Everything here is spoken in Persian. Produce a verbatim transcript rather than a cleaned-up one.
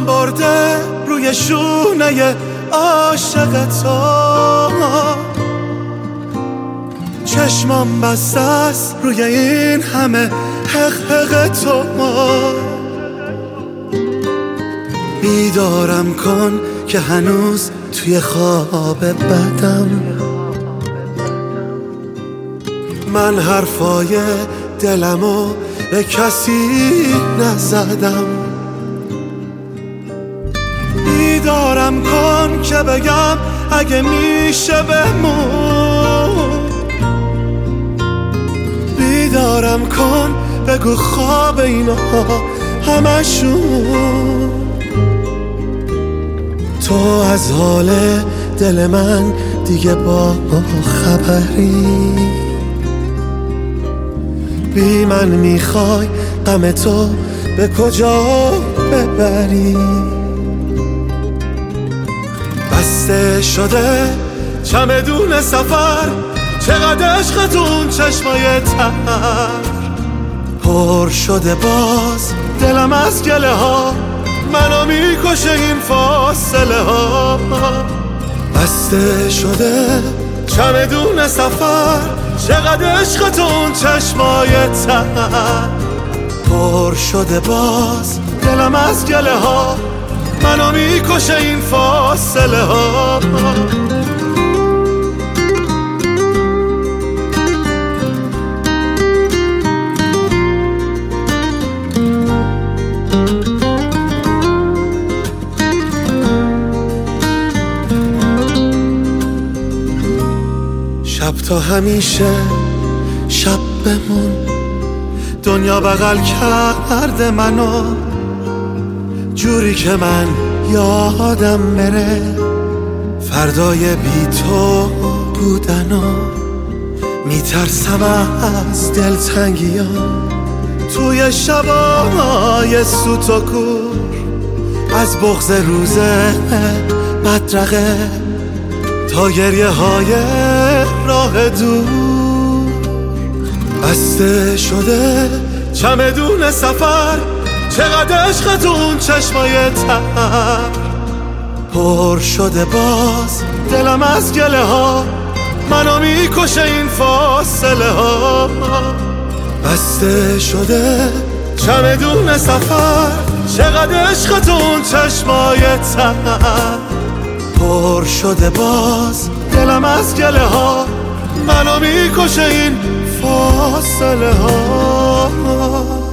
پام برده روی شونه عاشق تو، چشمام بسته است روی این همه حق حق تو. بیدارم کن که هنوز توی خواب بدم، من حرفای دلمو به کسی نزدم. بیدارم کن که بگم اگه میشه بمون، بیدارم کن بگو خواب اینا همشون. تو از حال دل من دیگه با خبری، بی من میخوای غم تو به کجا ببری. بسته شده چمدون سفر، چقدر عشقتون چشمای تر، پر شده باز دلم از گله ها، منو میکشه این فاصله ها. بسته شده چمدون سفر، چقدر عشقتون چشمای تر، پر شده باز دلم از گله ها، منو میکشه این فاصله ها. شب تا همیشه شب بمون، دنیا بغل کرده منو جوری که من یادم بره فردای بی تو بودنو. میترسم از دلتنگیا توی شبای سوت و کور، از بغض روز بدرقه تا گریه های راه دور. بسته شده چمدون سفر، چقدر عشقتون چشمای تر، پر شده باز دلم از گله ها، منو میکشه این فاصله ها. بسته شده چمدون سفر، چقدر عشقتون چشمای تر، پر شده باز دلم از گله ها، منو میکشه این فاصله ها.